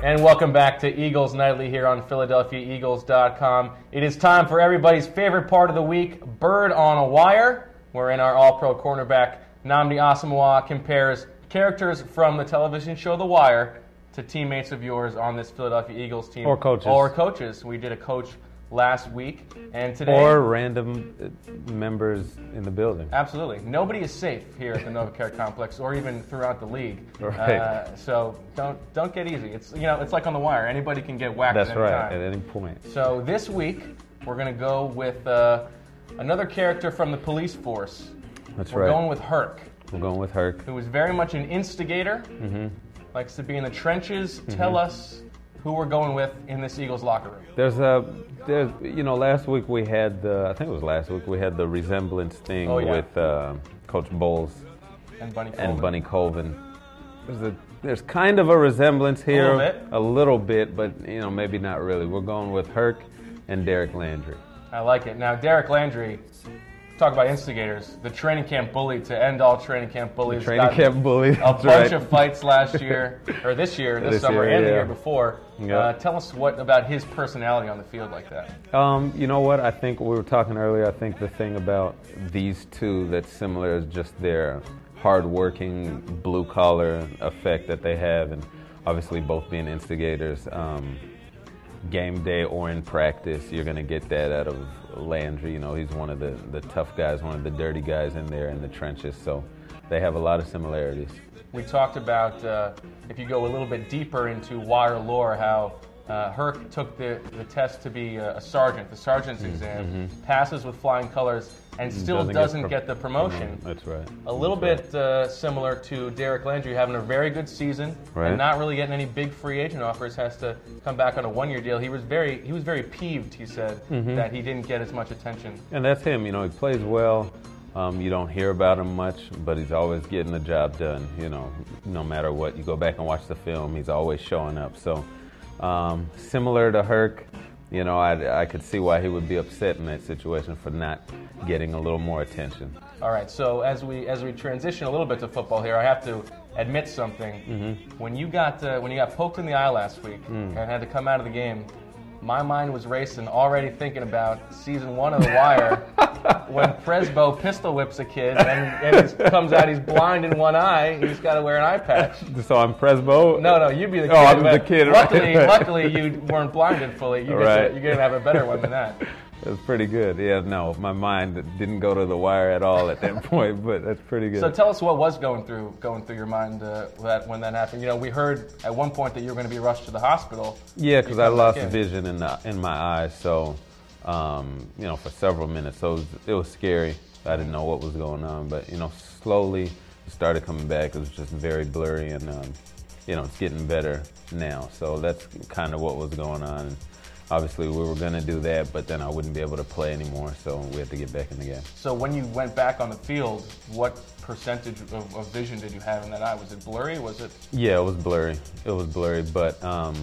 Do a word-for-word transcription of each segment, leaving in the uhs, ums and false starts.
And welcome back to Eagles Nightly here on Philadelphia Eagles dot com. It is time for everybody's favorite part of the week, Bird on a Wire, wherein our all-pro cornerback Nnamdi Asomugha compares characters from the television show The Wire to teammates of yours on this Philadelphia Eagles team. Or coaches. Or coaches. We did a coach last week, and today... Or random members in the building. Absolutely. Nobody is safe here at the NovaCare Complex, or even throughout the league. Right. Uh, so don't don't get easy. It's you know it's like on The Wire. Anybody can get whacked. That's at any right. time. At any point. So this week we're going to go with uh, another character from the police force. That's we're right. We're going with Herc. We're going with Herc. Who is very much an instigator. Mm-hmm. Likes to be in the trenches. Mm-hmm. Tell us who we're going with in this Eagles locker room. There's a, there's, you know, last week we had the, I think it was last week, we had the resemblance thing oh, yeah. with uh, Coach Bowles and Bunny Colvin. And Bunny Colvin. There's, a, there's kind of a resemblance here. A little bit. A little bit, but, you know, maybe not really. We're going with Herc and Derek Landry. I like it. Now, Derek Landry, talk about instigators, the training camp bully to end all training camp bullies. The training camp bully. A bunch right. of fights last year, or this year, this, this summer, year, and yeah. the year before. Yep. Uh, tell us what about his personality on the field like that. Um, you know what? I think we were talking earlier. I think the thing about these two that's similar is just their hard-working, blue-collar effect that they have, and obviously both being instigators. Um, game day or in practice, you're going to get that out of Landry. You know, he's one of the, the tough guys, one of the dirty guys in there in the trenches, so they have a lot of similarities. We talked about, uh, if you go a little bit deeper into Wire lore, how uh, Herc took the, the test to be a, a sergeant, the sergeant's mm-hmm. exam, passes with flying colors, and still doesn't, doesn't get, pro- get the promotion. Mm-hmm. That's right. A little That's bit uh, similar to Derek Landry having a very good season right. and not really getting any big free agent offers. Has to come back on a one-year deal. He was very he was very peeved. He said mm-hmm. that he didn't get as much attention. And that's him. You know, he plays well. Um, you don't hear about him much, but he's always getting the job done. You know, no matter what. You go back and watch the film, he's always showing up. So um, similar to Herc. You know, I, I could see why he would be upset in that situation for not getting a little more attention. All right, so as we as we transition a little bit to football here, I have to admit something. Mm-hmm. When you got uh, when you got poked in the eye last week mm. and had to come out of the game, my mind was racing, already thinking about season one of The Wire when Presbo pistol whips a kid and, and he comes out, he's blind in one eye, he's got to wear an eye patch. So I'm Presbo? No, no, you'd be the kid. Oh, I'm the kid. Luckily, right. luckily you weren't blinded fully. You right. get to, you're going to have a better one than that. It was pretty good. Yeah, no, my mind didn't go to The Wire at all at that point, but that's pretty good. So tell us what was going through going through your mind uh, that when that happened. You know, we heard at one point that you were going to be rushed to the hospital. Yeah, because I lost vision in the in my eyes, so um, you know, for several minutes. So it was, it was scary. I didn't know what was going on, but you know, slowly it started coming back. It was just very blurry, and um, you know, it's getting better now. So that's kind of what was going on. And obviously, we were going to do that, but then I wouldn't be able to play anymore, so we had to get back in the game. So when you went back on the field, what percentage of, of vision did you have in that eye? Was it blurry? Was it? Yeah, it was blurry. It was blurry, but um,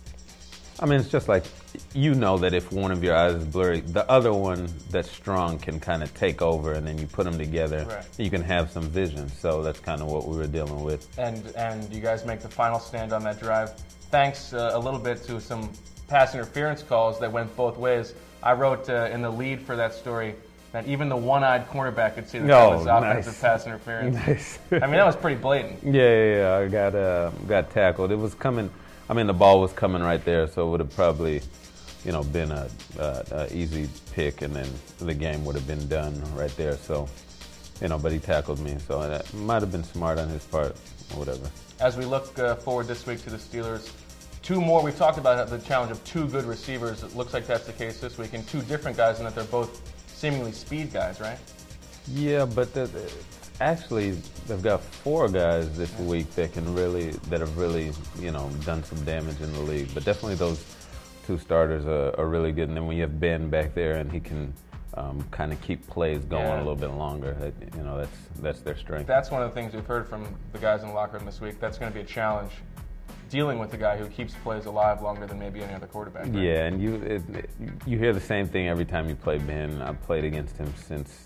I mean, it's just like, you know that if one of your eyes is blurry, the other one that's strong can kind of take over, and then you put them together, right. You can have some vision. So that's kind of what we were dealing with. And and you guys make the final stand on that drive. Thanks uh, a little bit to some pass interference calls that went both ways. I wrote uh, in the lead for that story that even the one-eyed cornerback could see that oh, that was offensive nice. pass interference. Nice. I mean, that was pretty blatant. Yeah, yeah, yeah. I got uh, got tackled. It was coming. I mean, the ball was coming right there, so it would have probably, you know, been a, a, a easy pick, and then the game would have been done right there. So, you know, but he tackled me, so that might have been smart on his part, or whatever. As we look uh, forward this week to the Steelers, two more. We've talked about the challenge of two good receivers. It looks like that's the case this week, and two different guys in that they're both seemingly speed guys, right? Yeah, but the, the, actually, they've got four guys this week that can really, that have really, you know, done some damage in the league. But definitely those two starters are, are really good. And then when you have Ben back there, and he can um, kind of keep plays going yeah. a little bit longer, that, you know, that's that's their strength. That's one of the things we've heard from the guys in the locker room this week. That's going to be a challenge, dealing with a guy who keeps plays alive longer than maybe any other quarterback. Right? Yeah, and you it, it, you hear the same thing every time you play Ben. I've played against him since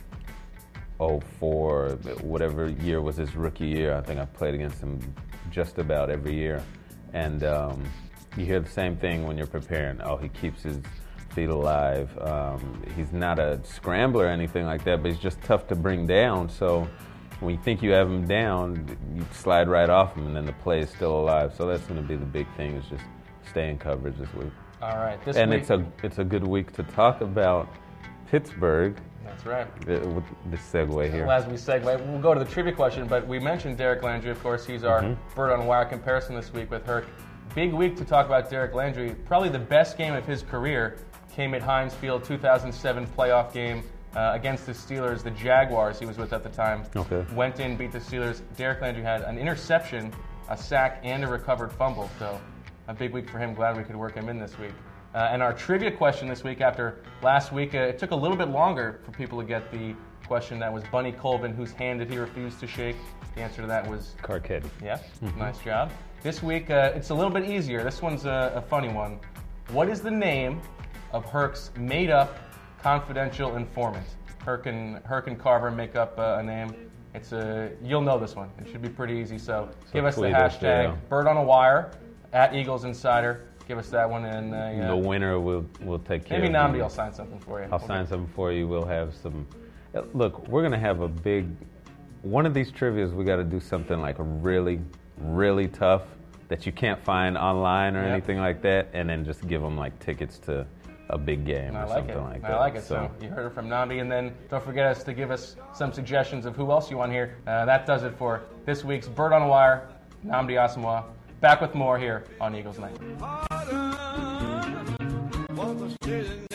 oh four, whatever year was his rookie year. I think I played against him just about every year. And um, you hear the same thing when you're preparing. Oh, he keeps his feet alive. Um, he's not a scrambler or anything like that, but he's just tough to bring down. So when you think you have him down, you slide right off him, and then the play is still alive. So that's going to be the big thing, is just stay in coverage this week. All right. This and week, it's a it's a good week to talk about Pittsburgh. That's right. With this segue here. Well, as we segue, we'll go to the trivia question, but we mentioned Derek Landry. Of course, he's our mm-hmm. Bird on a Wire comparison this week with Herc. Big week to talk about Derek Landry. Probably the best game of his career came at Heinz Field, two thousand seven playoff game uh, against the Steelers. The Jaguars he was with at the time okay. went in, beat the Steelers. Derek Landry had an interception, a sack, and a recovered fumble. So a big week for him. Glad we could work him in this week. Uh, and our trivia question this week, after last week, uh, it took a little bit longer for people to get the question. That was Bunny Colvin, whose hand did he refuse to shake? The answer to that was Carcetti. Yeah, mm-hmm. Nice job. This week, uh, it's a little bit easier. This one's a, a funny one. What is the name of Herc's made-up confidential informant? Herc and, Herc and Carver make up uh, a name. It's a you'll know this one. It should be pretty easy. So, so give us the hashtag yeah. Bird on a Wire at Eagles Insider. Give us that one, and uh, yeah. the winner will will take care. Maybe of Namdi will sign something for you. I'll we'll sign something for you. We'll have some. Look, we're gonna have a big. One of these trivias, we got to do something like really, really tough that you can't find online or yep. anything like that, and then just give them like tickets to a big game I or like something it. like that. I like it. So. so you heard it from Namdi, and then don't forget us to give us some suggestions of who else you want here. Uh, that does it for this week's Bird on a Wire. Namdi Asamoah. Back with more here on Eagles Night.